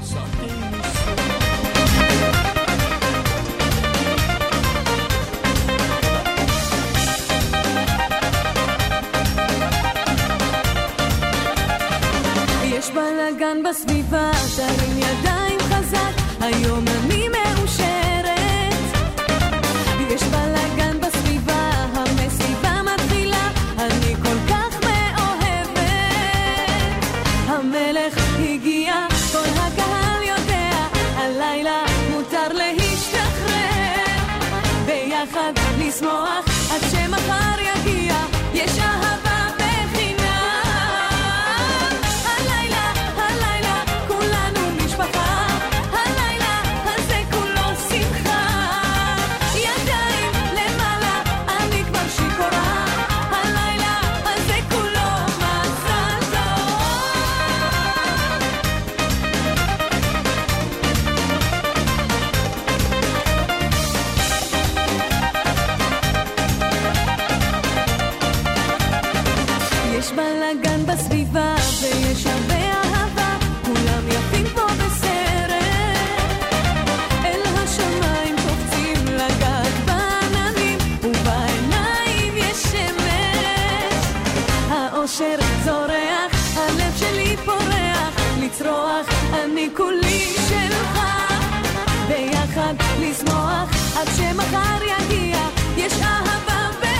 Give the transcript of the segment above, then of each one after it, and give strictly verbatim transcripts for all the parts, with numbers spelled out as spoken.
יש בלגן בסביבה, תרים ידיים חזק, היום אני מאושרת. יש בלגן בסביבה, המסיבה מתחילה, אני כל כך מאוהבת. המלך הגיע, כל הקהל יודע, הלילה מותר להשתחרר. ביחד לשמוח עד שמחר יגיע, יש אהבה בלגן בסביבה ויש הרבה אהבה, כולם יפים פה בסרט. אל השמיים קופצים לגג בעננים, ובעיניים יש שמש. האושר זורח, הלב שלי פורח, לצרוח אני כולי שלך. ביחד לשמוח עד שמחר יגיע, יש אהבה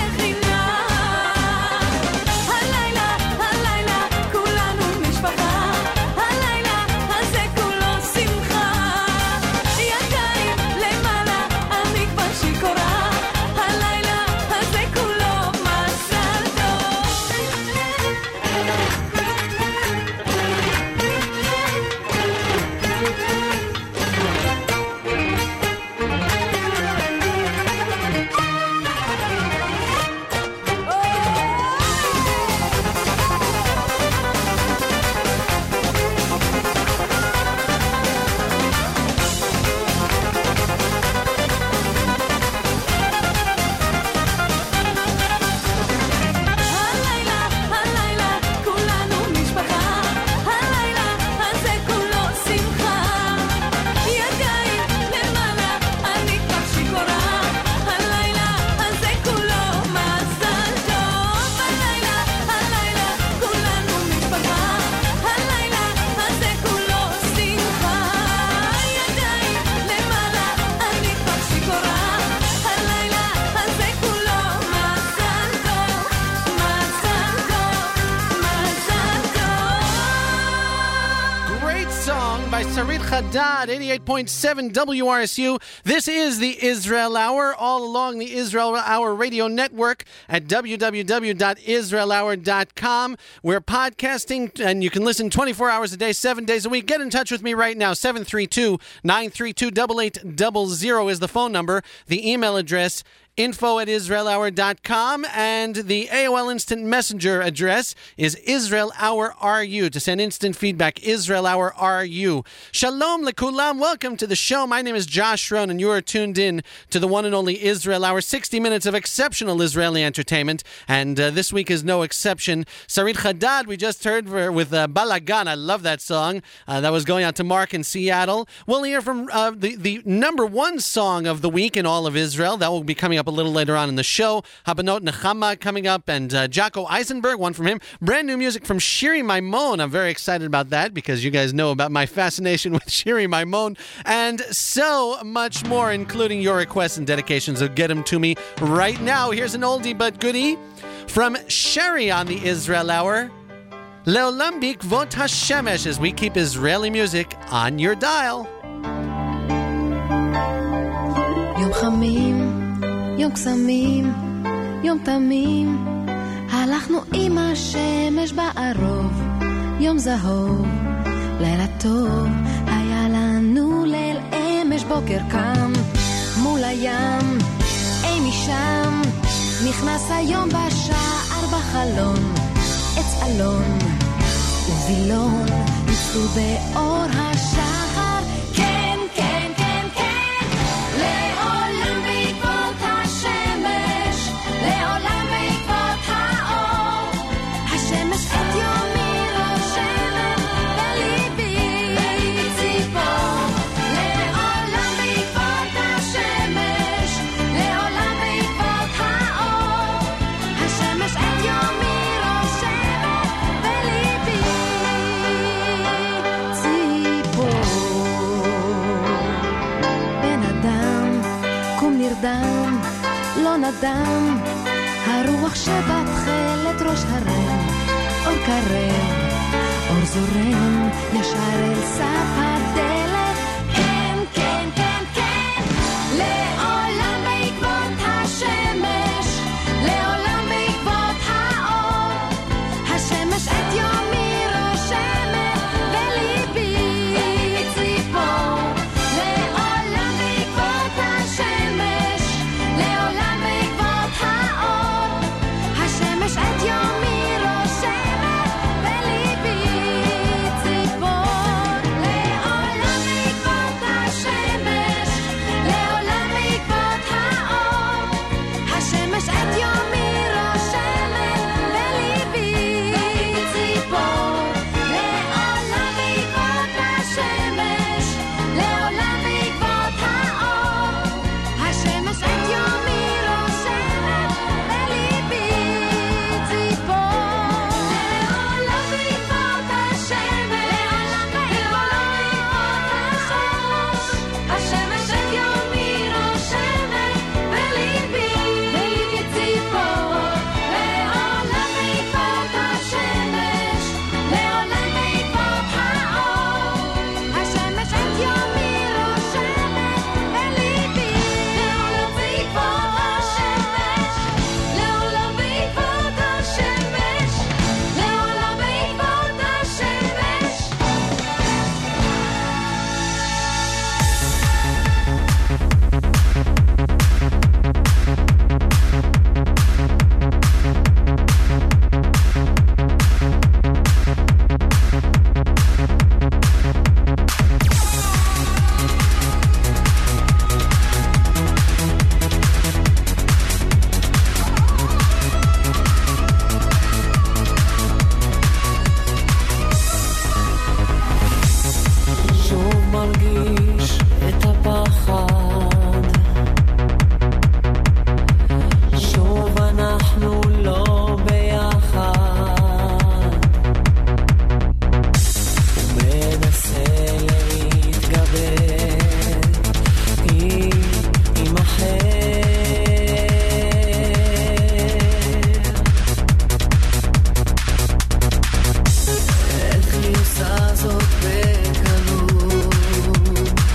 Hadad, eighty-eight point seven W R S U. This is the Israel Hour, all along the Israel Hour radio network at w w w dot israel hour dot com. We're podcasting, and you can listen twenty-four hours a day, seven days a week. Get in touch with me right now. seven three two, nine three two, eight eight zero zero is the phone number. The email address, info at israel hour dot com, and the A O L Instant Messenger address is Israel Hour R U to send instant feedback, Israel Hour R U. Shalom lekulam, welcome to the show. My name is Josh Rohn, and you are tuned in to the one and only Israel Hour, sixty minutes of exceptional Israeli entertainment, and uh, this week is no exception. Sarit Hadad, we just heard for, with uh, Balagan. I love that song. Uh, that was going out to Mark in Seattle. We'll hear from uh, the, the number one song of the week in all of Israel. That will be coming up a little later on in the show. Habanot Nechama coming up, and uh, Jocko Eisenberg, one from him. Brand new music from Shiri Maimon. I'm very excited about that because you guys know about my fascination with Shiri Maimon, and so much more, including your requests and dedications. So get them to me right now. Here's an oldie but goodie from Sherry on the Israel Hour. Leolam Bikvot HaShemesh, as we keep Israeli music on your dial. Yom Chamim, יום קסמים, יום תמים, הלכנו עם השמש בערוב, יום זהוב, לילה טוב, היה לנו ליל אמש, בוקר קם, מול הים, אי משם, נכנס היום בשער בחלון, עץ אלון, ובילון, ניצלו באור השחר, כן, כן, כן, כן, לעולם בעקבות השמש, לעולם בעקבות האור, השמש את יומי רושמת, בליבי ציפור. נרדם, לא נדם, הרוח שבתחלת ראש הרם, אור קרב, אור זורם, ישר אל סף הדלת, כן, כן, כן, כן, לעולם בעקבות השמש, לעולם בעקבות האור, השמש את יומי רושמת, בליבי ציפור, לעולם בעקבות השמש, לעולם בעקבות האור, השמש את יומי רושמת, בליבי ציפור, לעולם בעקבות השמש, לעולם בעקבות האור, השמש את יומי רושמת, בליבי ציפור, לעולם בעקבות השמש, לעולם בעקבות האור, השמש את יומי רושמת, בליבי ציפור, לעולם בעקבות השמש, לעולם בעקבות השמש, השמש את יומי רושמת, בליבי ציפור, לעולם בעקבות השמש, לעולם בעקבות האור, השמש את יומי רושמת, בליבי לעולם בעקבות השמש, לעולם בעקבות השמש, לעולם בעקבות השמש. שוב מרגיש את הפחד, שוב אנחנו לא ביחד, מנסה להתגבר עם, עם אחר, איך היא עושה זאת בקלות,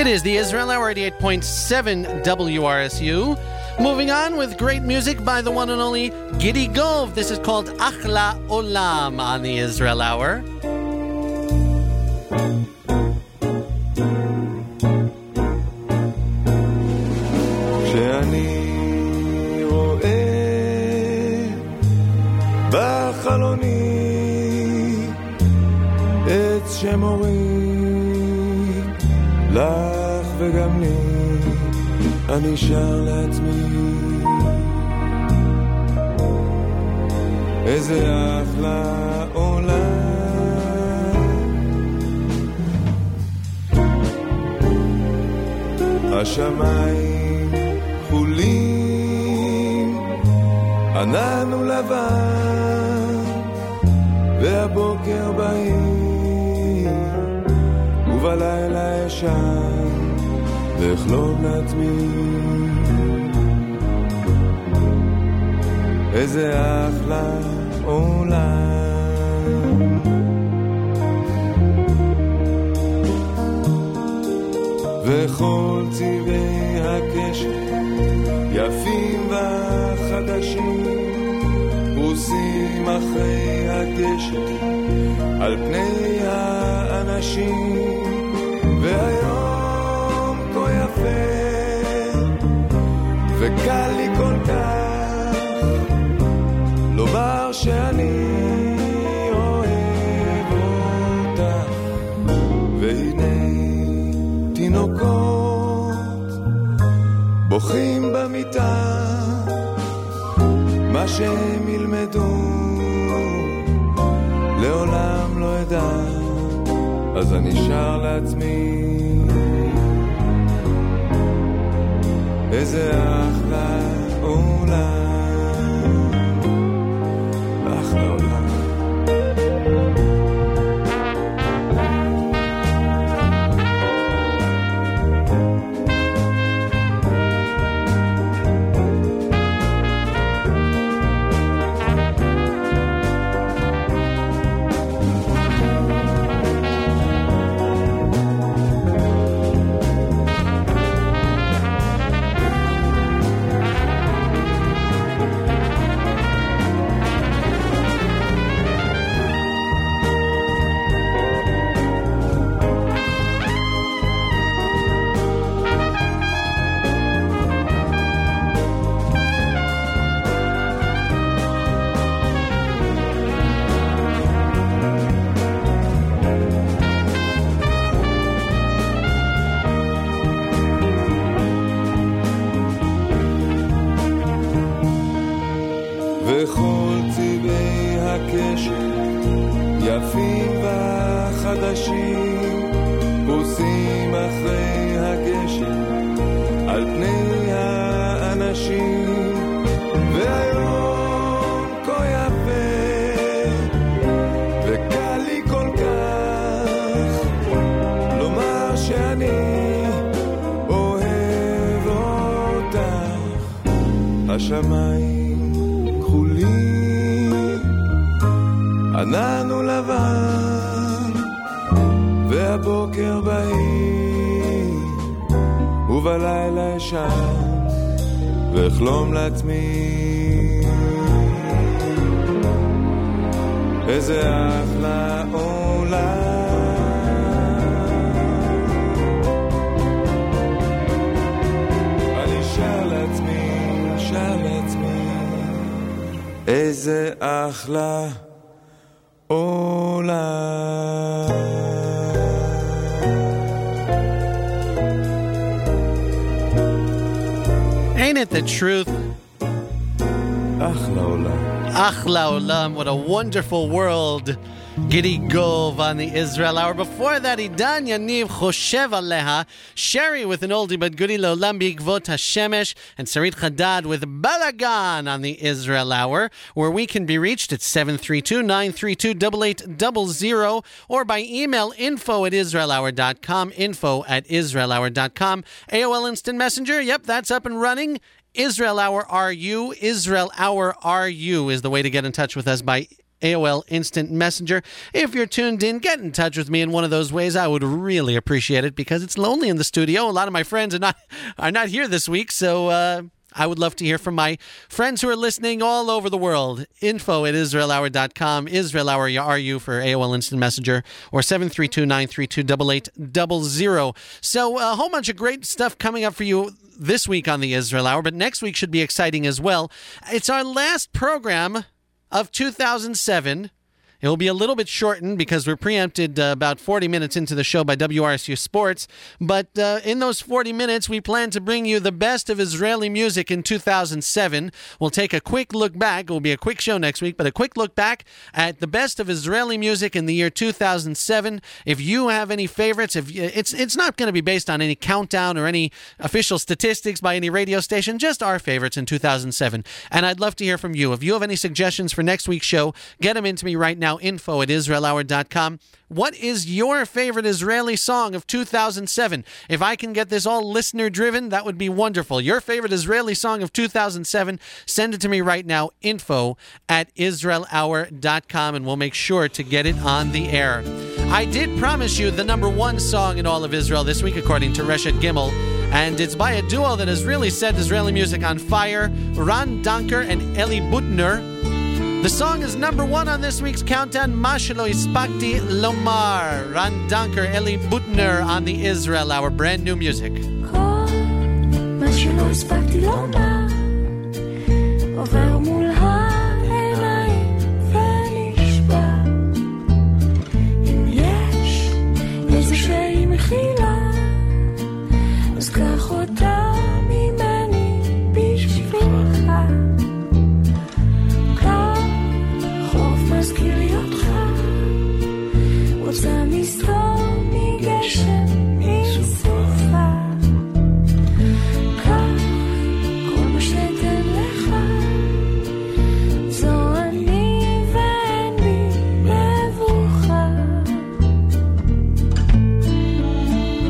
It is the Israel Hour, eighty-eight point seven W R S U. Moving on with great music by the one and only Giddy Gov. This is called Achla Olam on the Israel Hour. שאני רואה בחלוני עץ שמוריד לך וגם לי, אני שר לעצמי איזה אחלה עולם. השמיים כחולים, ענן ולבן, והבוקר בהיר, ובלילה ישן, ואחלום לעצמי איזה אחלה עולם. וכל צבעי הקשת יפים וחדשים, פרוסים אחרי הקשת על פני האנשים, והיום כה יפה וקל לי כל כך לומר שאני אוהב אותך. והנה תינוקות בוכים במיטה, מה שהם ילמדו לעולם לא ידע, אז אני שר לעצמי איזה אחלה עולם, אחלה עולם. וכל צבעי הקשת יפים וחדשים, פרוסים אחרי הגשם על פני האנשים, והיום כה יפה וקל לי כל כך לומר שאני אוהב אותך. השמיים ענן ולבן, והבוקר בהיר, ובלילה ישן, ואחלום לעצמי איזה אחלה עולם. אני שר לעצמי, שר לעצמי איזה אחלה עולם. Ain't it the truth? Achla Olam. Achla Olam, what a wonderful world. Giddy Gov on the Israel Hour. Before that, Idan Yaniv Choshev Aleha, Sherry with an oldie but goodie Leolam B'Ikvot HaShemesh, and Sarit Chadad with Balagan on the Israel Hour, where we can be reached at seven three two, nine three two, eight eight zero zero or by email info at israel hour dot com, info at israel hour dot com. A O L Instant Messenger, yep, that's up and running. Israel Hour R U, Israel Hour R U is the way to get in touch with us by A O L Instant Messenger. If you're tuned in, get in touch with me in one of those ways. I would really appreciate it because it's lonely in the studio. A lot of my friends are not are not here this week, so uh, I would love to hear from my friends who are listening all over the world. Info at Israel Hour dot com. Israel Hour, R U for A O L Instant Messenger, or seven three two, nine three two, eight eight zero zero. So a whole bunch of great stuff coming up for you this week on the Israel Hour, but next week should be exciting as well. It's our last program of two thousand seven. It will be a little bit shortened because we're preempted uh, about forty minutes into the show by W R S U Sports. But uh, in those forty minutes, we plan to bring you the best of Israeli music in two thousand seven. We'll take a quick look back. It will be a quick show next week, but a quick look back at the best of Israeli music in the year two thousand seven. If you have any favorites, if it's it's not going to be based on any countdown or any official statistics by any radio station, just our favorites in two thousand seven. And I'd love to hear from you. If you have any suggestions for next week's show, get them into me right now. Info at Israel Hour dot com. What is your favorite Israeli song of two thousand seven? If I can get this all listener driven, that would be wonderful. Your favorite Israeli song of two thousand seven, send it to me right now. Info at Israel Hour dot com, and we'll make sure to get it on the air. I did promise you the number one song in all of Israel this week, according to Reshet Gimel, and it's by a duo that has really set Israeli music on fire, Ran Danker and Eli Butner. The song is number one on this week's countdown, Ma Shelo Hispakti Lomar. Ran Danker, Eli Butner on the Israel Hour, brand new music. מה שלא הספקתי לומר עובר מול העיניים ונשבע אם יש איזושהי מחילה אז קח אותה ממני בשבילך מזכיר לי אותך רוצה מסתום מגשם מסופה כך כל מה שתן לך זו אני ואין בי מבוכה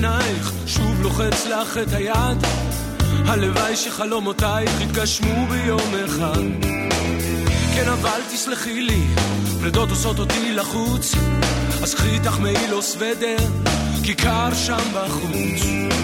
עינייך, שוב לוחץ לך את היד, הלוואי שחלומותייך יתגשמו ביום אחד. כן אבל תסלחי לי, פרדות עושות אותי לחוץ, אז קחי איתך מעיל או סוודר, כי קר שם בחוץ.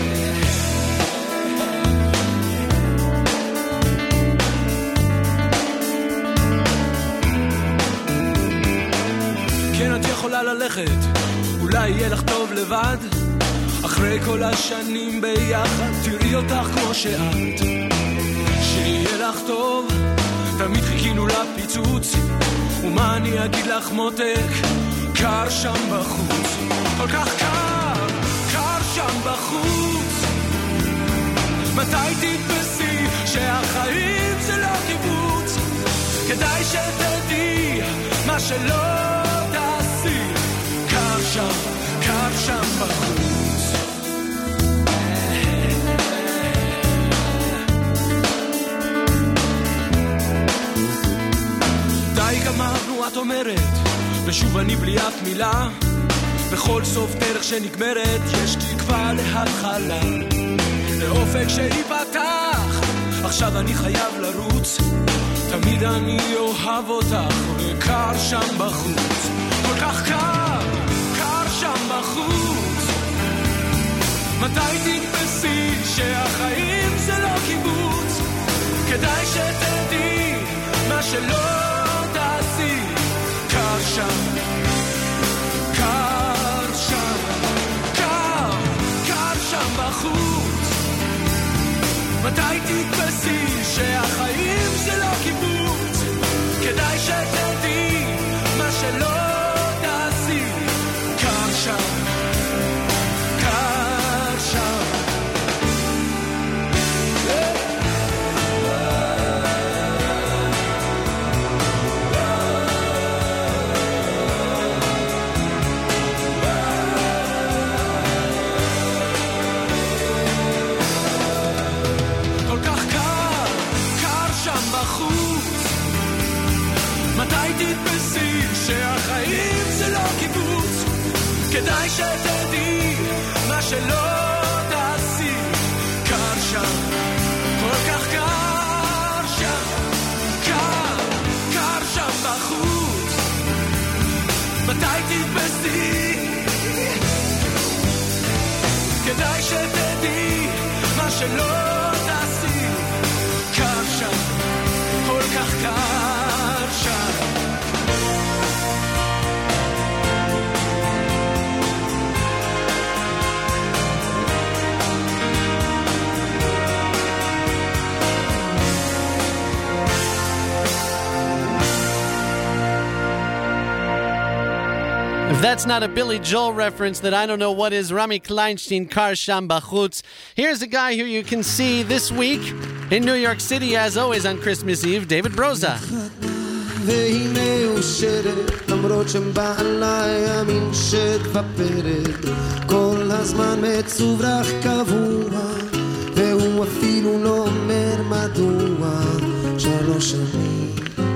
כן את יכולה ללכת, אולי יהיה לך טוב לבד, אחרי כל השנים ביחד תראי אותך כמו שאת, שיהיה לך טוב, תמיד חיכינו לפיצוץ, ומה אני אגיד לך מותק, קר שם בחוץ, כל כך קר, קר שם בחוץ. מתי תתפסי שהחיים זה לא קיבוץ, כדאי שתדעי מה שלא תעשי, קר שם, קר שם בחוץ. די גמרנו את אומרת, ושוב אני בלי אף מילה, בכל סוף דרך שנגמרת יש תקווה להתחלה, לאופק שיפתח, עכשיו אני חייב לרוץ, תמיד אני אוהב אותך, וקר שם בחוץ, כל כך קר, קר שם בחוץ. מתי תתפסי שהחיים זה לא קיבוץ, כדאי שתדעי מה שלא תעשי, קר שם, קר שם, קר, קר שם בחוץ. מתי תתפסי שהחיים זה לא קיבוץ, כדאי שתדעי מה שלא תעשי, קר שם, קר שם. מתי תתפסי שהחיים זה לא קיבוץ, כדאי שתדעי מה שלא תעשי, קר שם, כל כך קר שם, קר, קר שם בחוץ. מתי תתפסי, כדאי שתדעי מה שלא תעשי, קר שם, כל כך קר שם. If that's not a Billy Joel reference, then I don't know what is. Rami Kleinstein, Kar Sham Bachutz. Here's a guy who you can see this week in New York City, as always on Christmas Eve, David Broza. והנה אושרת, למרות שבעלה ימין שתפפרת, כל הזמן מצוברח קבוע, והוא אפילו לא אומר מדוע. שלוש שנים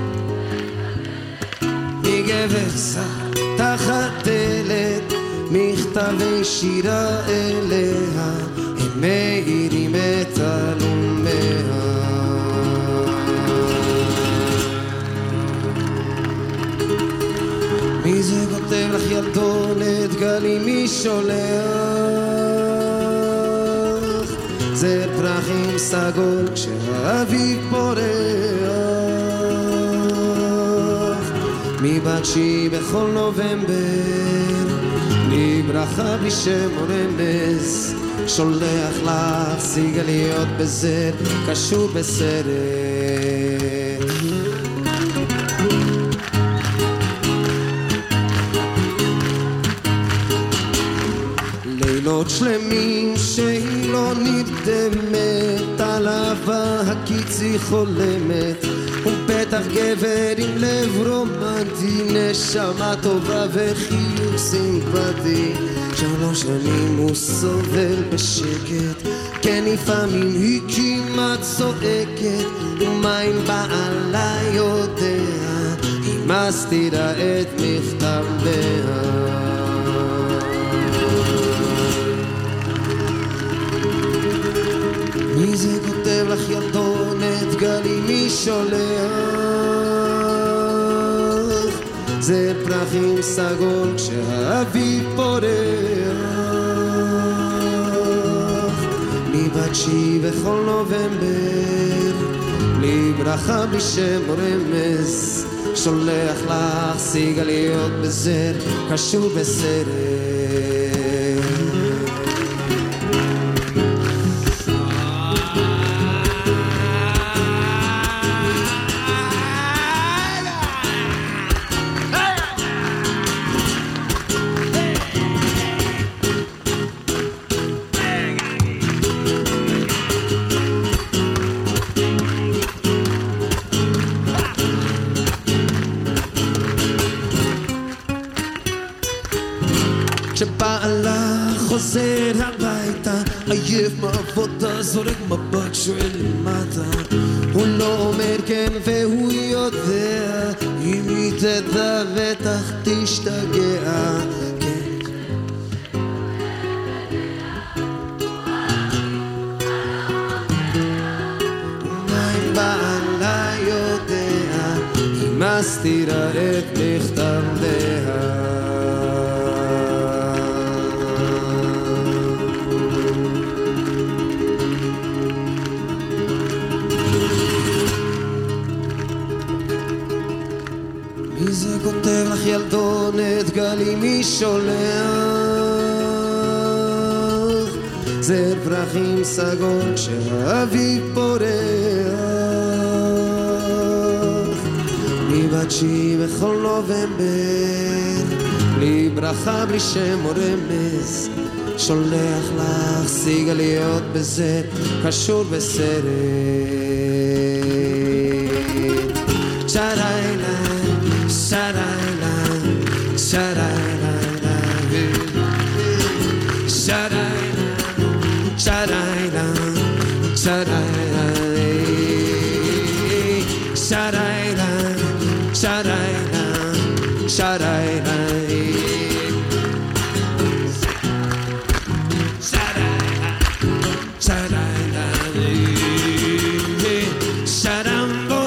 מגבר שר תחת דלת, מכתבי שירה אליה, הם מאירים את אלומיה. מי זה כותב לך ילדונת, גלי מי שולח? זה פרחים סגול כשהאביב פורח, מבקשי בכל נובמבר, מברכה בלי שם או רמז, שולח לך סיגליות בזר, קשור בסרט. לילות שלמים שהיא לא נרדמת, על אהבה הקיצי חולמת, ופתח גבר עם לב רומנטי, נשמה טובה וחיוך סימפטי. שלוש שנים הוא סובל בשקט, כן לפעמים היא כמעט צועקת, ומה אם בעלה יודע, היא מסתירה את מכתביה. כותב לך ילדונת גלי מי שולח זר פרחים סגול כשהאביב פורח בלי בתשי וכל נובמבר בלי ברכה בלי שם רמז שולח לך סיגליות בזר קשור בסרט כשבעלה חוזר הביתה עייף מעבודה זורק מבט שואל למטה הוא לא אומר כן והוא יודע אם היא תדע בטח תשתגע כן אולי בעלה יודע היא מסתירה את מכתביה זה כותב לך ילדונת גלי מי שולח זר פרחים סגול כשהאביב פורח בלי בתשי בכל נובמבר בלי ברכה בלי שם או רמז שולח לך סיגליות בזר קשור בסרט שריילה Sha-da-da, sha-da-da-da, sha-da-da, sha-da-da, sha-da-da, sha-da-da, sha-da-da, sha-da-da, sha-da-da, sha-da-da,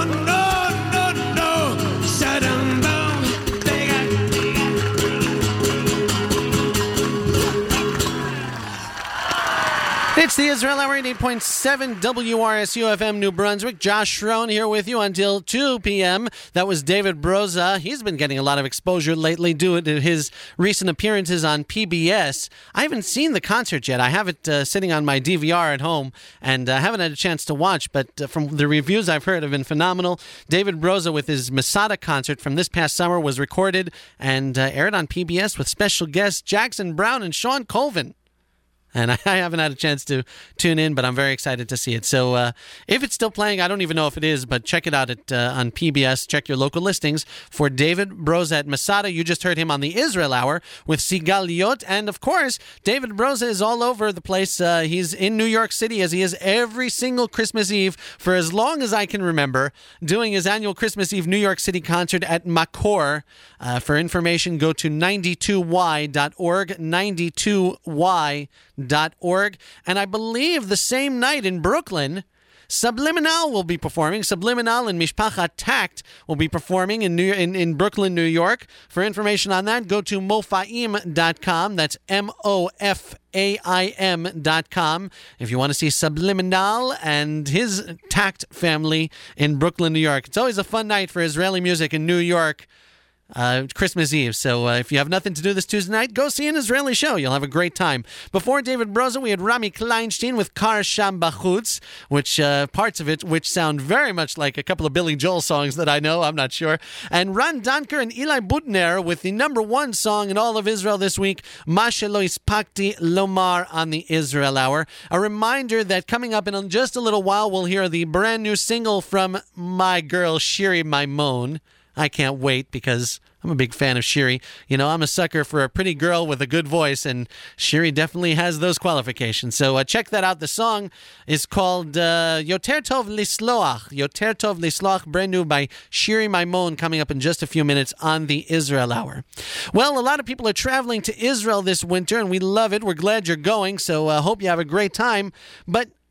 It's the Israel Hour, eighty-eight point seven W R S U F M New Brunswick. Josh Schroen here with you until two p.m. That was David Broza. He's been getting a lot of exposure lately due to his recent appearances on P B S. I haven't seen the concert yet. I have it uh, sitting on my D V R at home, and I uh, haven't had a chance to watch, but uh, from the reviews I've heard have been phenomenal. David Broza with his Masada concert from this past summer was recorded and uh, aired on P B S with special guests Jackson Brown and Sean Colvin. And I haven't had a chance to tune in, but I'm very excited to see it. So uh, if it's still playing, I don't even know if it is, but check it out at, uh, on P B S. Check your local listings for David Broza at Masada. You just heard him on the Israel Hour with Sigal Liot. And, of course, David Broza is all over the place. Uh, he's in New York City, as he is every single Christmas Eve for as long as I can remember, doing his annual Christmas Eve New York City concert at Makor. Uh, for information, go to ninety-two y dot org, ninety-two y dot org. And I believe the same night in Brooklyn, Subliminal will be performing. Subliminal and Mishpachat Tact will be performing in, New, in, in Brooklyn, New York. For information on that, go to mofaim dot com. That's M O F A I M dot com. If you want to see Subliminal and his Tact family in Brooklyn, New York. It's always a fun night for Israeli music in New York. Uh, Christmas Eve. So uh, if you have nothing to do this Tuesday night, go see an Israeli show. You'll have a great time. Before David Broza, we had Rami Kleinstein with Kar Sham Bachutz, which uh, parts of it which sound very much like a couple of Billy Joel songs that I know. I'm not sure. And Ran Danker and Eli Butner with the number one song in all of Israel this week, Ma Shelo Ispakti Lomar, on the Israel Hour. A reminder that coming up in just a little while, we'll hear the brand new single from my girl Shiri Maimon. I can't wait because I'm a big fan of Shiri. You know, I'm a sucker for a pretty girl with a good voice, and Shiri definitely has those qualifications. So uh, check that out. The song is called uh, Yoter Tov Lisloach. Yoter Tov Lisloach, brand new by Shiri Maimon, coming up in just a few minutes on the Israel Hour. Well, a lot of people are traveling to Israel this winter, and we love it. We're glad you're going, so I uh, hope you have a great time. But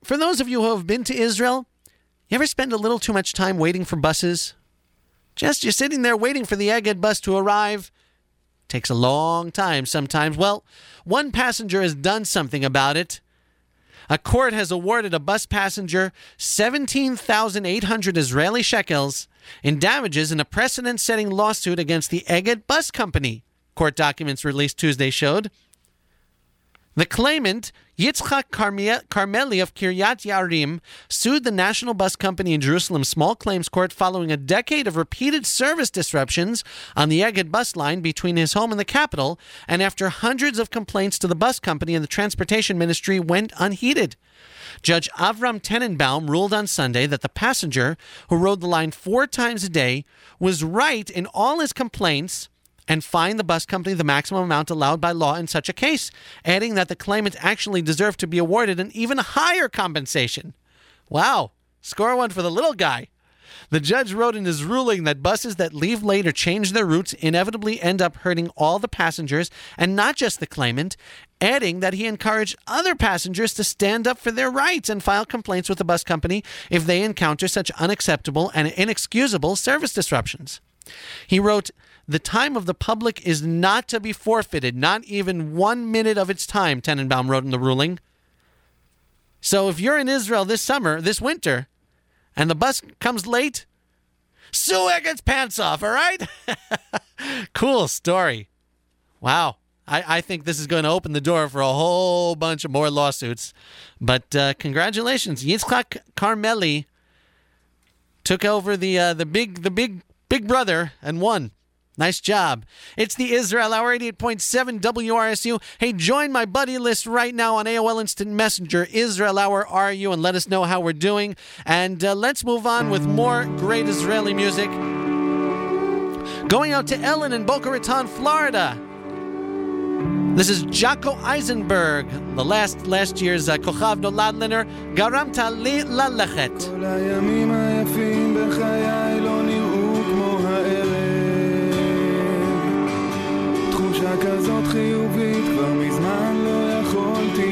for those of you who have been to Israel, you ever spend a little too much time waiting for buses? Just you're sitting there waiting for the Egged bus to arrive. Takes a long time sometimes. Well, one passenger has done something about it. A court has awarded a bus passenger seventeen thousand eight hundred Israeli shekels in damages in a precedent-setting lawsuit against the Egged Bus Company, court documents released Tuesday showed. The claimant, Yitzchak Carmeli of Kiryat Yarim, sued the National Bus Company in Jerusalem's Small Claims Court following a decade of repeated service disruptions on the Egged bus line between his home and the capital, and after hundreds of complaints to the bus company and the Transportation Ministry went unheeded. Judge Avram Tenenbaum ruled on Sunday that the passenger, who rode the line four times a day, was right in all his complaints and fined the bus company the maximum amount allowed by law in such a case, adding that the claimant actually deserved to be awarded an even higher compensation. Wow, score one for the little guy. The judge wrote in his ruling that buses that leave late or change their routes inevitably end up hurting all the passengers and not just the claimant, adding that he encouraged other passengers to stand up for their rights and file complaints with the bus company if they encounter such unacceptable and inexcusable service disruptions. He wrote, "The time of the public is not to be forfeited, not even one minute of its time," Tenenbaum wrote in the ruling. So if you're in Israel this summer, this winter, and the bus comes late, sue Egged's pants off, all right? Cool story. Wow. I, I think this is going to open the door for a whole bunch of more lawsuits. But uh, congratulations. Yitzchak Carmeli took over the uh, the big the big big brother and won. Nice job. It's the Israel Hour, eighty-eight point seven W R S U. Hey, join my buddy list right now on A O L Instant Messenger, Israel Hour R U, and let us know how we're doing. And uh, let's move on with more great Israeli music. Going out to Ellen in Boca Raton, Florida. This is Jocko Eisenberg, the last last year's uh, Kochav Nolad winner, Garamta Li Lalechet. כל הימים היפים בחיי לא נראו כמו הערב. תחושה כזאת חיובית כבר מזמן לא יכולתי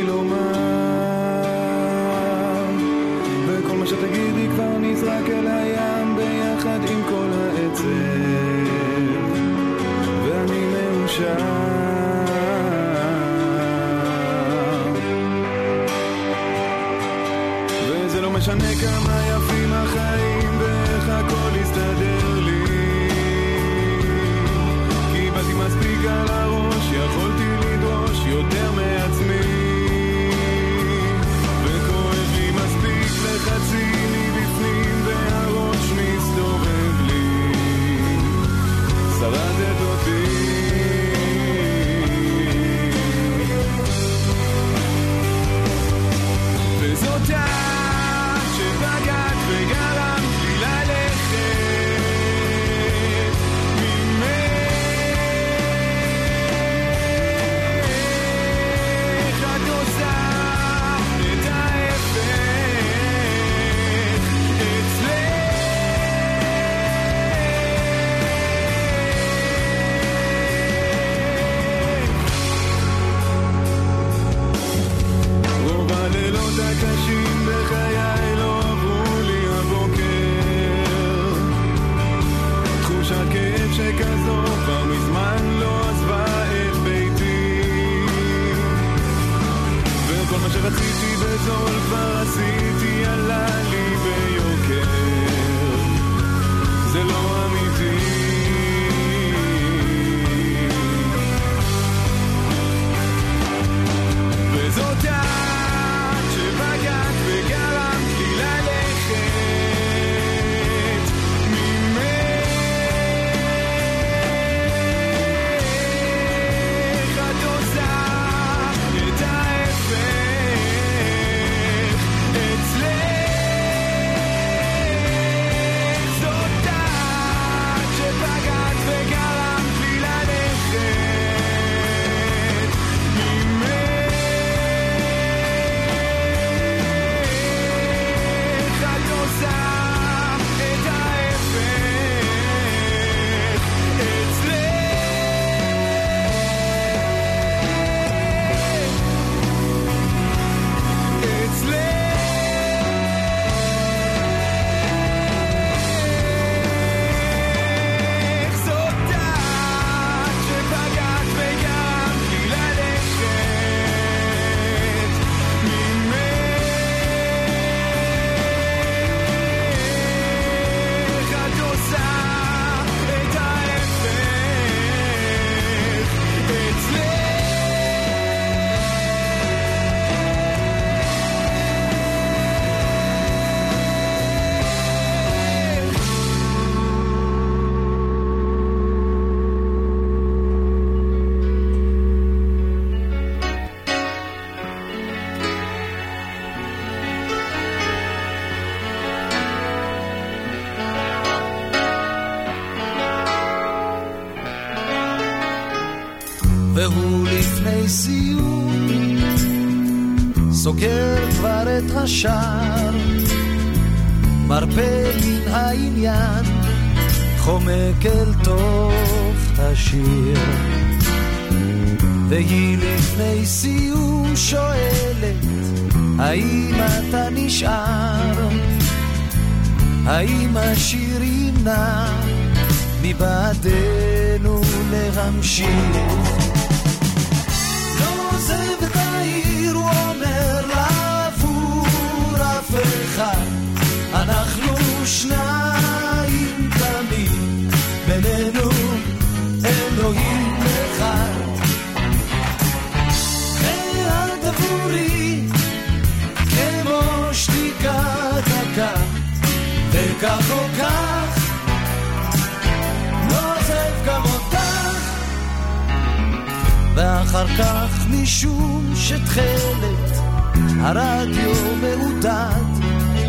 לומר. וכל מה שתגידי כבר נזרק אל הים ביחד עם כל העצב. ואני מאושר. לא משנה כמה יפים החיים ואיך הכל יסתדר לי, כי באתי מספיק על הראש, יכולתי לדרוש יותר מעצמי, וכואב לי מספיק לחצי מבפנים והראש מסתובב לי, שרדת אותי. וזאת שבגעת וגרמת לי ללכת ממך, את עושה את ההפך אצלך. רוב הלילות הקשים בחיי לא עברו לי הבוקר, תחושת כאב שכזו כבר מזמן לא עזבה את ביתי, וכל מה שרציתי בזול כבר עשיתי עלה לי ביוקר, זה לא אמיתי. וזאת את שבגעת וגרמת לי ללכת ממך, את עושה את ההפך אצלך. זאת את והוא לפני סיום סוגר כבר את השער, מרפא מן העניין, חומק אל תוך השיר. והיא לפני סיום שואלת, האם אתה נשאר? האם השיר ימנע מבעדנו להמשיך? לא עוזב את העיר, הוא אומר לה, עבור אף אחד, אנחנו שניים תמיד, בינינו אלוהים אחד. ואת עבורי כמו שתיקה דקה, וכך או כך לא עוזב גם אותך. ואחר כך משום שתחלת הרדיו מעודד,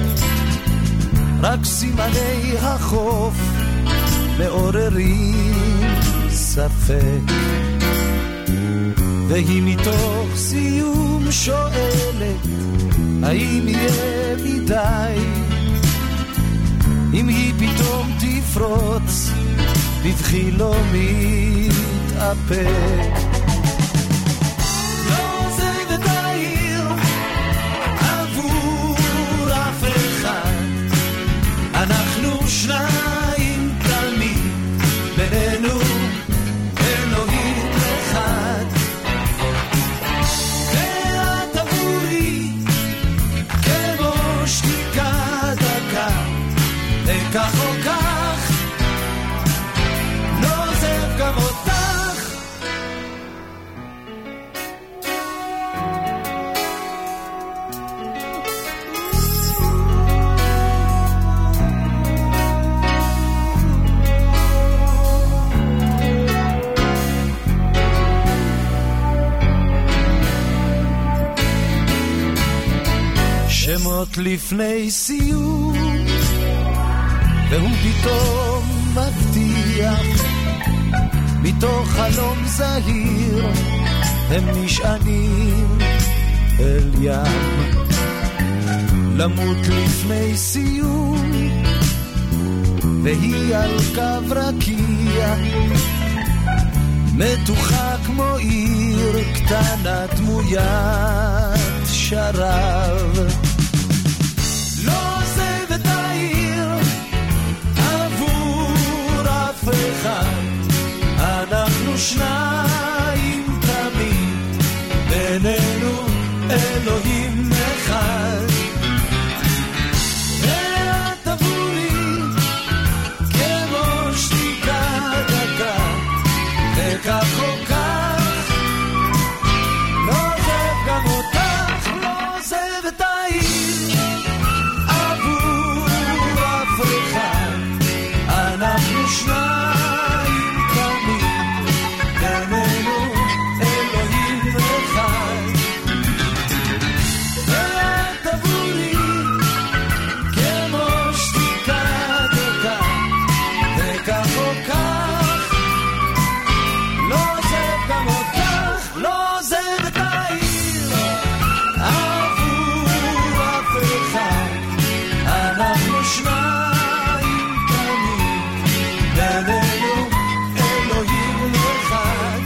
רק סימני החוף מעוררים ספק. והיא מתוך סיום שואלת, האם יהיה מדי אם היא פתאום תפרוץ בבכי לא מתאפק? לא עוזב את העיר עבור אף אחד, אנחנו שניים תמיד, בינינו אלוהים אחד. ואת עבורי כמו שתיקה דקה, וכך או כך לא עוזב גם אותך. שמות לפני סיום, והוא פתאום מבטיח מתוך חלום זהיר, הם נשענים אל ים. למות לפני סיום, והיא על קו רקיע, מתוחה כמו עיר קטנה דמוית שרב. לא עוזב את העיר עבור אף אחד, אנחנו שניים תמיד, בינינו אלוהים אחד. ואת עבורי כמו שתיקה דקה, וכך או כך לא עוזב גם אותך. לא עוזב את העיר עבור אף אחד, אנחנו שניים תמיד, בינינו אלוהים אחד. ואת עבורי כמו שתיקה דקה, וכך או כך לא עוזב גם אותך. לא עוזב את העיר עבור אף אחד, אנחנו שניים תמיד, בינינו אלוהים אחד.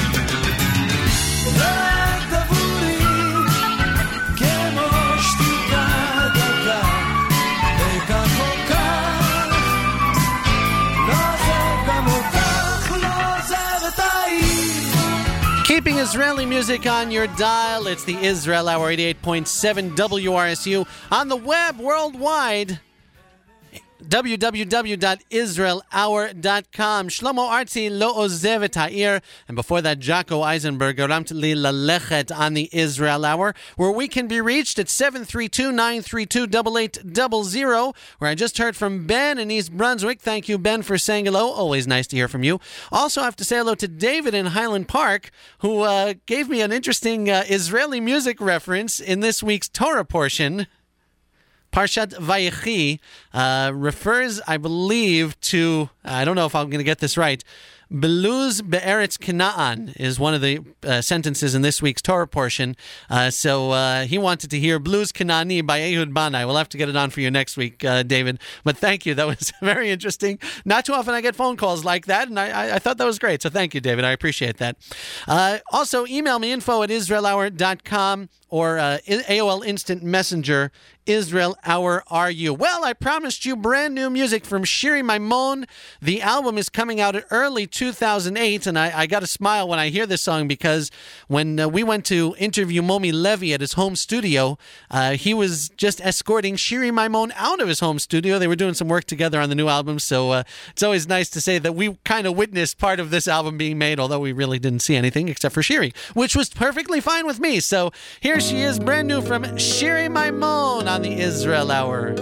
ואת עבורי כמו שתיקה דקה, וכך או כך לא עוזב גם אותך. לא עוזב את העיר. Keeping Israeli music on your dial. It's the Israel Hour, eighty-eight point seven W R S U. On the web, worldwide, w w w dot israel hour dot com. Shlomo Artzi, Lo Ozev et Ha'ir. And before that, Jaco Eisenberg, Garamt Li Lalechet on the Israel Hour, where we can be reached at seven three two, nine three two, eight eight zero zero, where I just heard from Ben in East Brunswick. Thank you, Ben, for saying hello. Always nice to hear from you. Also, I have to say hello to David in Highland Park, who uh, gave me an interesting uh, Israeli music reference in this week's Torah portion. Parshat Vayechi uh, refers, I believe, to, I don't know if I'm going to get this right, Beluz be'eretz Canaan is one of the uh, sentences in this week's Torah portion. Uh, so uh, he wanted to hear Blues Kanani by Ehud Banai. We'll have to get it on for you next week, uh, David. But thank you. That was very interesting. Not too often I get phone calls like that, and I, I, I thought that was great. So thank you, David. I appreciate that. Uh, also, email me, info at israel hour dot com or uh, A O L Instant Messenger, Israel Hour R U. Well, I promised you brand new music from Shiri Maimon. The album is coming out in early two thousand eight, and I, I got a smile when I hear this song because when uh, we went to interview Momi Levy at his home studio, uh, he was just escorting Shiri Maimon out of his home studio. They were doing some work together on the new album, so uh, it's always nice to say that we kind of witnessed part of this album being made, although we really didn't see anything except for Shiri, which was perfectly fine with me. So here she is, brand new from Shiri Maimon on the Israel Hour.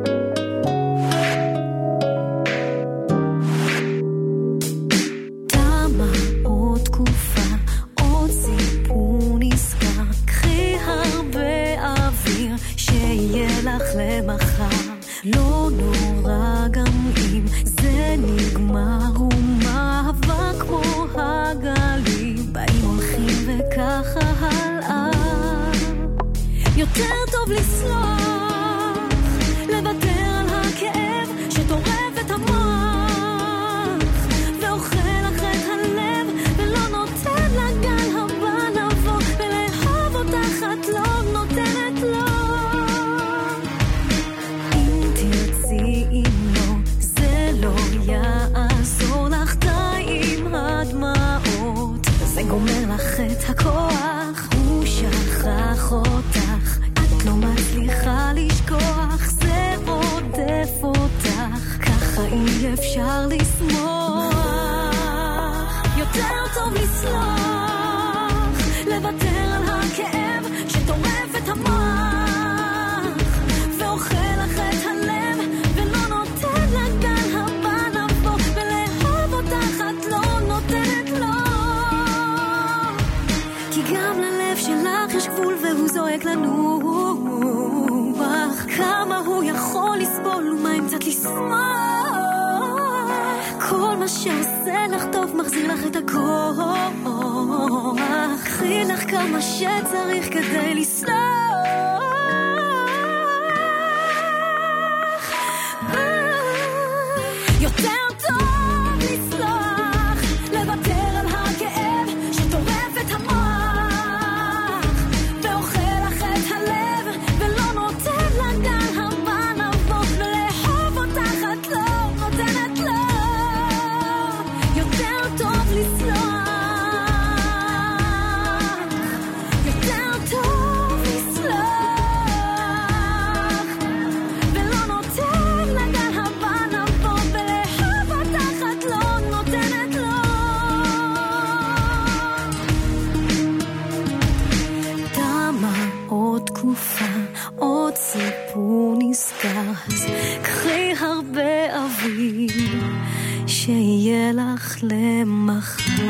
תמה עוד תקופה, עוד סיפור נזכר, קחי הרבה אוויר, שיהיה לך למחר. לא נורא גם אם זה נגמר, ומאבק כמו הגלים, באים הולכים וככה הלאה. יותר טוב לסלוח, לוותר על הכאב שטורף את המוח, ואוכל לך את הלב ולא נותן לגל הבא לבוא, ולאהוב אותך את לא נותנת לו. אם תרצי אם לא, זה לא יעזור לך, די עם הדמעות, זה גומר לך את הכוח, הוא שכח אותך, את לא מצליחה לשכוח, זה עודף אותך, ככה אי אפשר לשמוח. יותר טוב לסלוח, לוותר על הכאב שטורף את המוח, ואוכל לך את הלב ולא נותן לגל הבא לבוא, ולאהוב אותך את לא נותנת לו. כי גם ללב שלך יש גבול והוא זועק לנו, כמה הוא יכול לסבול ומה אם קצת לשמוח. כל מה שעושה לך טוב מחזיר לך את הכוח, קחי לך כמה שצריך כדי לסלוח. יותר טוב לסלוח, לוותר על הכאב שטורף את המוח, ואוכל לך את הלב ולא נותן לגל הבא לבוא, ולאהוב אותך את לא נותנת לו. יותר טוב לסלוח, יותר טוב לסלוח, ולא נותן לגל הבא לבוא, ולאהוב אותך את לא נותנת לו. תמה עוד תקופה, עוד סיפור נזכר, אז קחי הרבה אוויר, שיהיה לך למחר.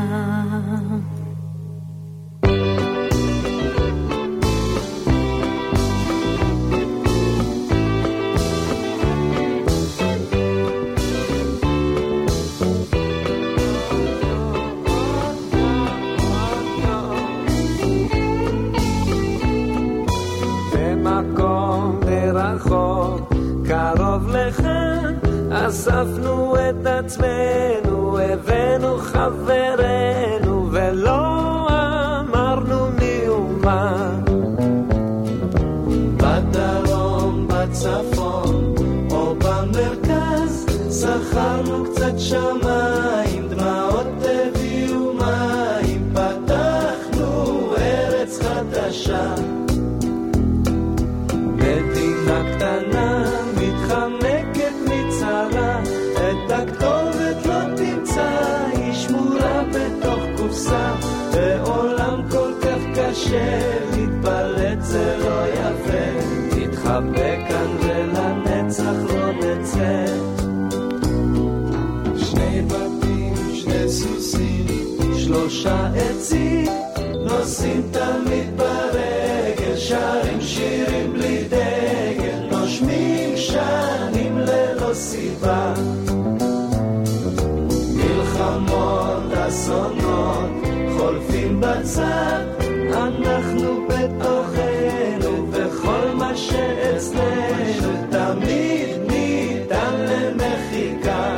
במקום מרחוק קרוב לכאן, אספנו את עצמנו, הבאנו חברנו, ולא אמרנו מי ומה. בדרום, בצפון או במרכז, שכרנו קצת שמיים, דמעות הביאו מים, פתחנו ארץ חדשה. מדינה קטנה מתחמקת מצרה, את הכתובת לא תמצא, היא שמורה בתוך קופסה, בעולם כל כך קשה, להתפלט זה לא יפה, תתחבא כאן ולנצח לא נצא. שני בתים, שני סוסים, שלושה עצים, נוסעים תמיד ברגל, שרים שירים בלי דגל, נושמים שנים ללא סיבה, מלחמות אסונות חולפים בצד, אנחנו בתוכנו, וכל מה שאצלנו תמיד ניתן למחיקה.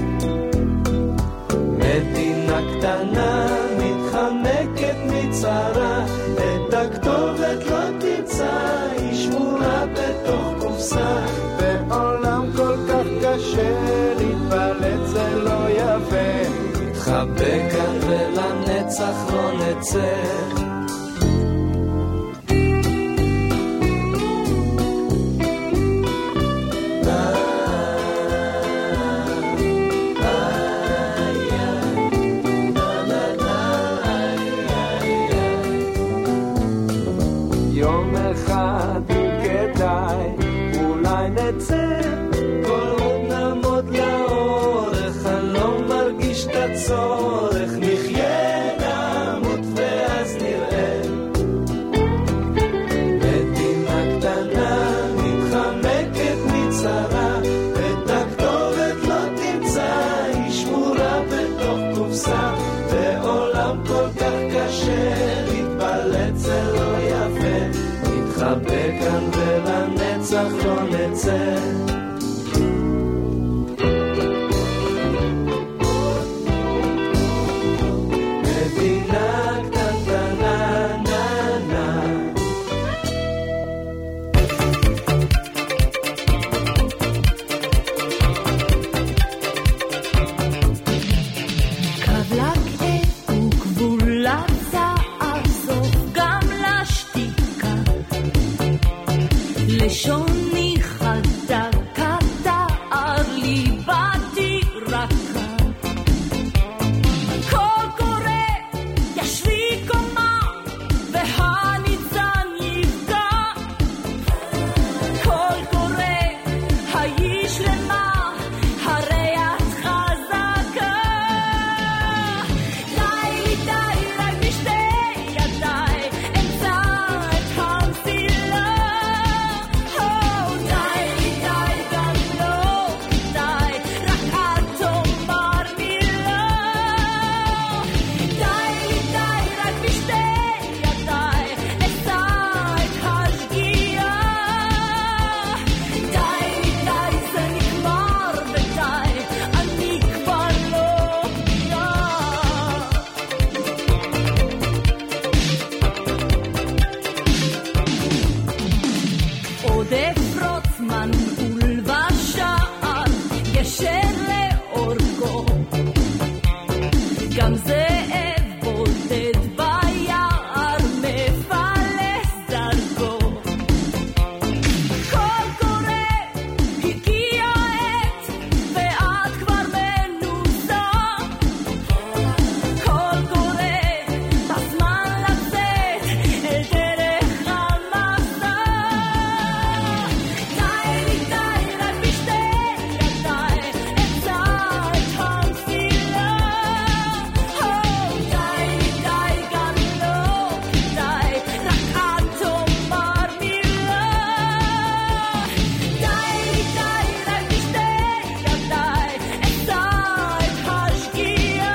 מדינה קטנה מתחמקת מצרה, את הכתובת לא תמצא, היא שמורה בתוך קופסה. בעולם כל כך קשה להתפלט, זה לא יפה, נתחבא כאן ולנצח לא נצא. יום אחד כדאי אולי נצא, כל עוד נעמוד לאורך, אני לא מרגיש את הצורך, נחיה נמות ואז נראה. מדינה קטנה מתחמקת מצרה, את הכתובת לא תמצא, היא שמורה בתוך קופסה. בעולם כל כך קשה להתבלט, זה לא יפה, נתחבא כאן ולנצח לא נצא. מדינה קטנה נה נה. קבלת עת וגבולת זער, סוף גם לשתיקה, לשוני חדקה תער לי באתי רכה. קול קורא ישבי קומה והניצן יפגע, קול קורא היי שלמה הריח חזקה. די די רק בשתי ידיי אמצא את המסילה, הו די די גם לא די, רק את תאמר מילה. די די רק בשתי ידיי אמצא את השגיאה, די די זה נגמר ודי, אני כבר לא פגיעה. עוד אפרוץ מנעול בשער, גשר לאורכו, גם זאב בודד ביער מפלס דרכו. קול קורא הגיע העת ואת כבר מנוסה, קול קורא בזמן לצאת אל דרך המסע. די לי די רק בשתי ידיי אמצא את המסילה, הו די לי די גם לא די, רק את תאמר מילה. די לי די רק בשתי ידיי אמצא את השגיאה,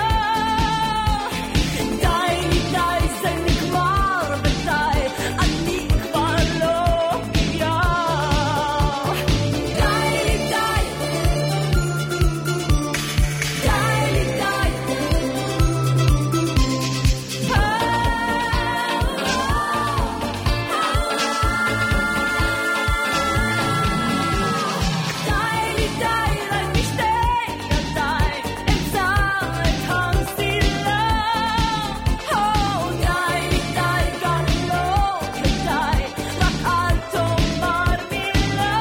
די לי די זה נגמר ודי, אני כבר לא פגיעה. די לי די, די לי די. די לי די רק בשתי ידיי אמצא את המסילה, הו די לי די גם לא כדאי, רק אל תאמר מילה.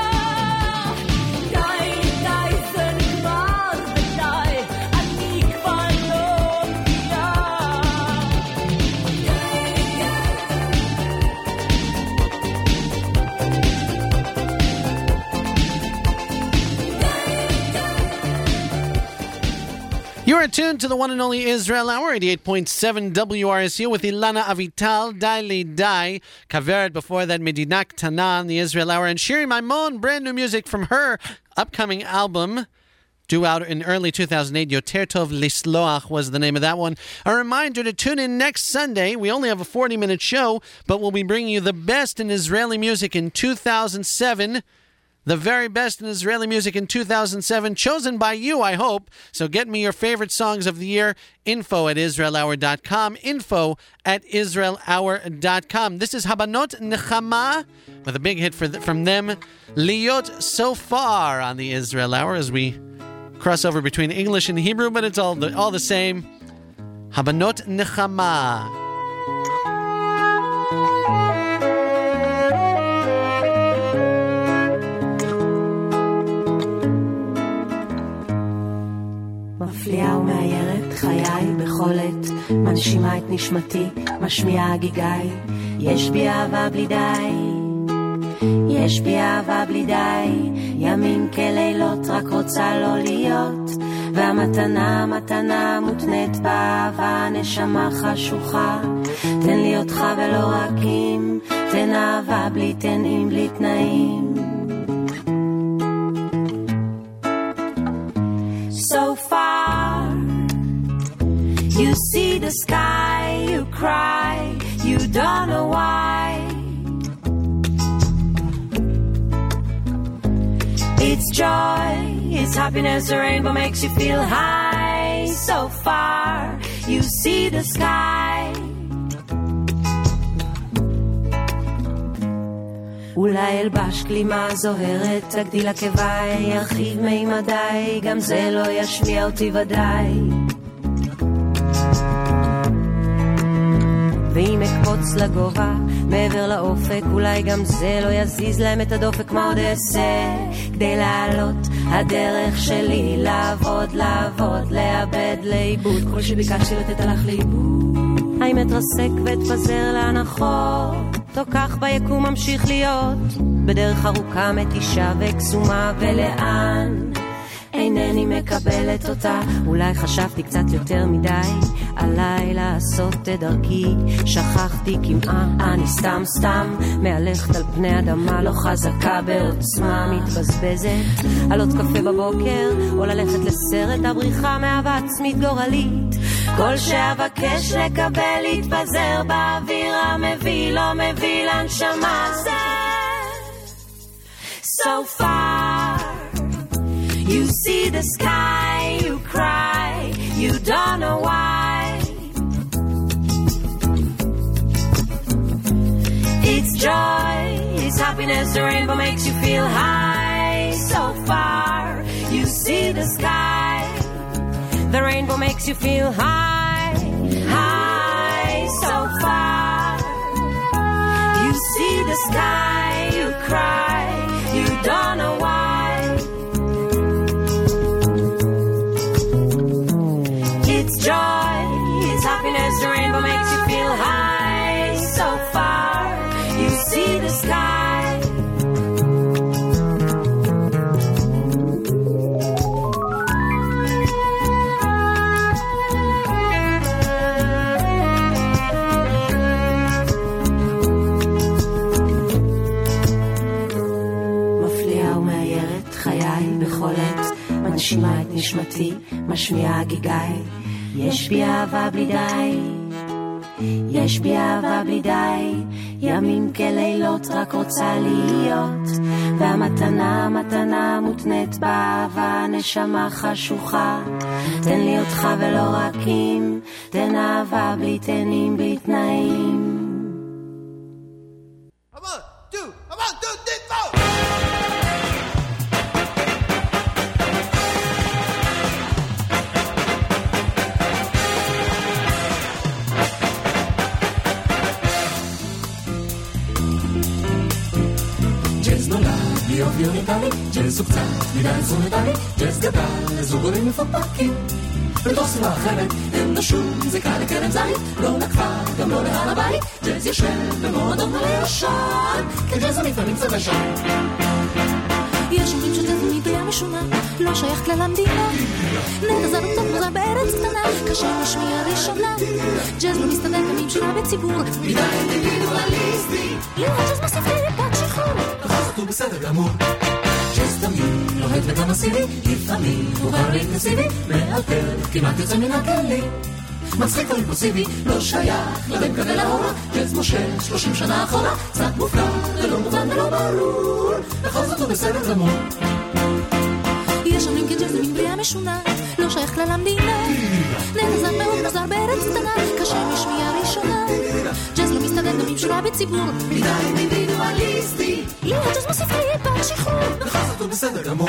די לי די זה נגמר ודי, אני כבר לא פגיעה. You are tuned to the one and only Israel Hour, eighty-eight point seven W R S U with Ilana Avital, Dai Li Dai, Kaveret, before that Medina Ktana on the Israel Hour, and Shiri Maimon, brand new music from her upcoming album, due out in early two thousand eight. Yoter Tov Lisloach was the name of that one. A reminder to tune in next Sunday. We only have a forty-minute show, but we'll be bringing you the best in Israeli music in two thousand seven. The very best in Israeli music in two thousand seven, chosen by you, I hope. So get me your favorite songs of the year. Info at Israel Hour dot com. Info at Israel Hour dot com. This is Habanot Nechama, with a big hit for th- from them, Liot So Far, on the Israel Hour, as we cross over between English and Hebrew, but it's all the, all the same. Habanot Nechama. מפליאה ומאיירת חיי בכל עת, מנשימה את נשמתי, משמיעה הגיגי. יש בי אהבה בלי די, יש בי אהבה בלי די, ימים כלילות רק רוצה לא להיות, והמתנה מתנה מותנית באהבה, נשמה חשוכה, תן לי אותך ולא רק אם, תן אהבה בלי תנאים בלי תנאים. So far, you see the sky, you cry, you don't know why. It's joy, it's happiness, the rainbow makes you feel high. So far, you see the sky. אולי אלבש כלימה זוהרת, תגדיל עקביי, ירחיב מימדיי, גם זה לא ישמיע אותי ודאי. ואם אקפוץ לגובה, מעבר לאופק, אולי גם זה לא יזיז להם את הדופק. מה עוד אעשה כדי לעלות? הדרך שלי לעבוד, לעבוד, לאבד, לאיבוד. כל שביקשתי לתת הלך לאיבוד. האם אתרסק ואתפזר להנחות? או כך ביקום ממשיך להיות בדרך ארוכה מתישה וקסומה, ולאן אינני מקבלת אותה. אולי חשבתי קצת יותר מדי עליי לעשות את דרכי, שכחתי כמעט, אני סתם סתם מהלכת על פני אדמה, לא חזקה בעוצמה, מתבזבזת על עוד קפה בבוקר או ללכת לסרט, הבריחה מאהבה עצמית גורלית. כל שאבקש לקבל להתפזר באוויר המביא, לא מביא לנשמה. So far, you see the sky, you cry, you don't know why. It's joy, it's happiness, the rainbow makes you feel high. So far, you see the sky, the rainbow makes you feel high, high. So far, you see the sky, you cry, you don't know why. It's joy, it's happiness, the rainbow makes you feel high. So far, you see the sky. מנשימה את נשמתי, משמיעה הגיגי. יש בי אהבה בלי די, יש בי אהבה בלי די, ימים כלילות רק רוצה להיות, והמתנה מתנה מותנית באהבה, נשמה חשוכה, תן לי אותך ולא רק אם, תן אהבה בלי תנים בלי תנאים. ג'אז הוא קצת מדי זונטלי, ג'אז גדל לזוגולים מפופקים בתוך סביבה אחרת, אין לו שום זיקה לקרם זית, לא לכפר, גם לא להר הבית. ג'אז יושב במועדון מלא ישר, כי ג'אז לפעמים קצת ישר. יש אומרים שג'אז הוא מדיעה משונה, לא שייך כלל המדינה, נגזר אותו מוזר בארץ קטנה, קשה לשמיע ראשונה. ג'אז לא מסתדר בממשלה בציבור, מדי אינדיבידואליסטי, לראות ג'אז מוסיף לי ריפת שחרור. זאת הוא בסדר גמור. ג'אז תמיד לוהט וגם מסיבי, לפעמים הוא אגרסיבי, מאלתר כמעט יוצא מן הכלי. מצחיק או אימפולסיבי, לא שייך לבן כזה להורה. ג'אז מושל שלושים שנה אחורה, קצת מופלא, ולא מובן ולא ברור, בכל זאת הוא בסדר גמור. יש אומרים כן ג'אז זה מין בריאה משונה, לא שייך כלל המדינה, נעזר מאוד מוזר בארץ קטנה, קשה משמיעה ראשונה. ג'אז לא מסתדר גם עם שירה בציבור, מדי אינדיבידואליסטי, לא, ג'אז מוסיף לי פעם שחרור, בכל זאת הוא בסדר גמור.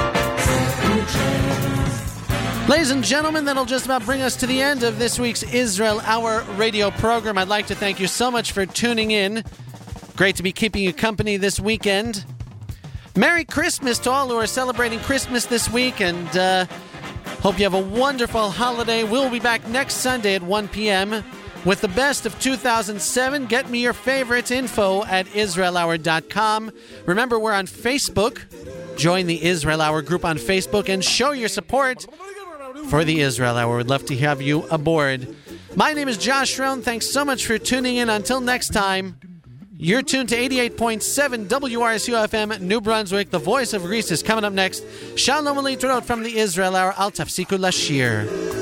Ladies and gentlemen, that'll just about bring us to the end of this week's Israel Hour radio program. I'd like to thank you so much for tuning in. Great to be keeping you company this weekend. Merry Christmas to all who are celebrating Christmas this week, and uh, hope you have a wonderful holiday. We'll be back next Sunday at one p.m. with the best of two thousand seven. Get me your favorites info at israel hour dot com. Remember, we're on Facebook. Join the Israel Hour group on Facebook and show your support for the Israel Hour. We'd love to have you aboard. My name is Josh Rohn. Thanks so much for tuning in. Until next time, you're tuned to eighty-eight point seven W R S U F M, New Brunswick. The voice of Greece is coming up next. Shalom Aleichem from the Israel Hour. Al Tafsiku Lashir.